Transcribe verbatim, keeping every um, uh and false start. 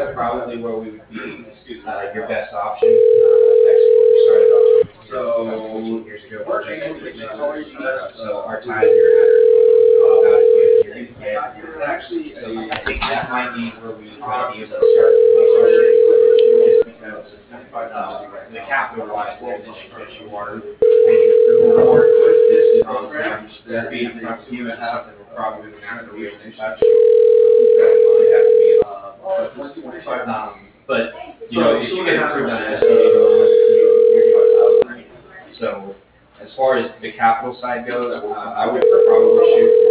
that's probably where we would be uh, your best option. Uh, that's actually what we started off doing here about fourteen years ago for J S P. Uh, so our time here at about as good as you're going to get. So I think that might be where we might be able to start the relationship, just because uh, the capital wise there that you, that you are paying for is honestly being upfront with you is just something we're probably not going to be able to touch. It'd have to be um, but you know, if you get approved on an S D A loan, you're doing. So as far as the capital side goes, uh, I would probably shoot